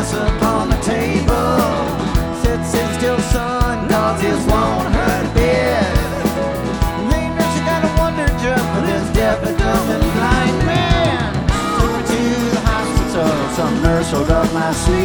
glass upon the table. Said, sit still, son, cause this won't hurt a bit. The nurse got a wonder drug for this deaf and dumb and blind man. Took him to the hospital, some nurse rolled up my sleeve.